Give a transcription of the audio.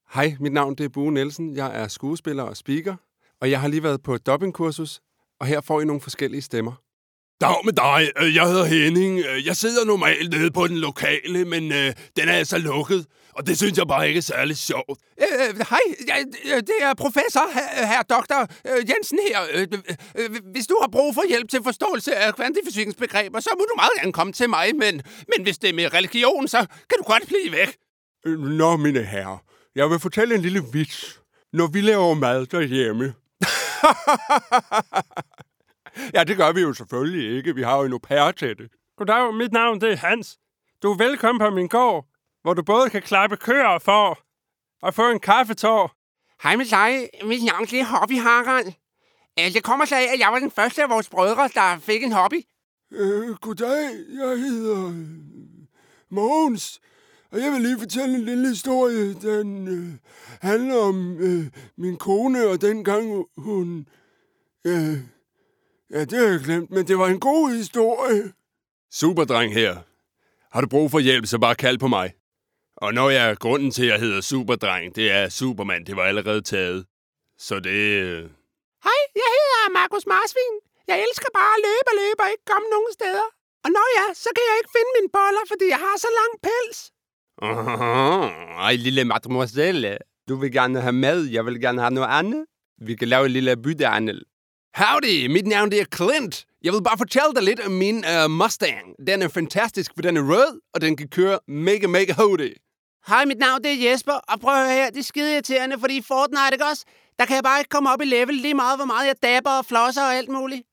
Hej, mit navn det er Bue Nielsen. Jeg er skuespiller og speaker, og jeg har lige været på et dubbingkursus, og her får I nogle forskellige stemmer. Dag med dig. Jeg hedder Henning. Jeg sidder normalt nede på den lokale, men den er altså lukket, og det synes jeg bare ikke er særlig sjovt. Hej, det er professor, herr doktor Jensen her. Hvis du har brug for hjælp til forståelse af kvantifysikkens begreber, så må du meget gerne komme til mig, men hvis det er med religion, så kan du godt blive væk. Nå, mine herrer, jeg vil fortælle en lille vits. Når vi laver mad derhjemme... Ja, det gør vi jo selvfølgelig ikke. Vi har jo en au pair til det. Goddag, mit navn det er Hans. Du er velkommen på min gård, hvor du både kan klappe køer og får, og få en kaffetår. Hej med dig. Mit navn det er Hobby Harald. Det kommer sig af, at jeg var den første af vores brødre, der fik en hobby. Goddag, jeg hedder Mogens, og jeg vil lige fortælle en lille historie. Den handler om min kone, og dengang hun... Ja, det har jeg glemt, men det var en god historie. Superdreng her. Har du brug for hjælp, så bare kald på mig. Og når jeg er grunden til, at jeg hedder Superdreng, det er Superman. Det var allerede taget. Så det... Hej, jeg hedder Markus Marsvin. Jeg elsker bare at løbe og ikke komme nogen steder. Og når ja, så kan jeg ikke finde mine boller, fordi jeg har så lang pels. Ej, lille mademoiselle. Du vil gerne have mad, jeg vil gerne have noget andet. Vi kan lave en lille byttehandel. Howdy, mit navn det er Clint. Jeg vil bare fortælle dig lidt om min Mustang. Den er fantastisk, for den er rød, og den kan køre mega hurtigt. Hej, mit navn det er Jesper, og prøv at høre her, det er skide irriterende, fordi i Fortnite, ikke også? Der kan jeg bare ikke komme op i level lige meget, hvor meget jeg dabber og flosser og alt muligt.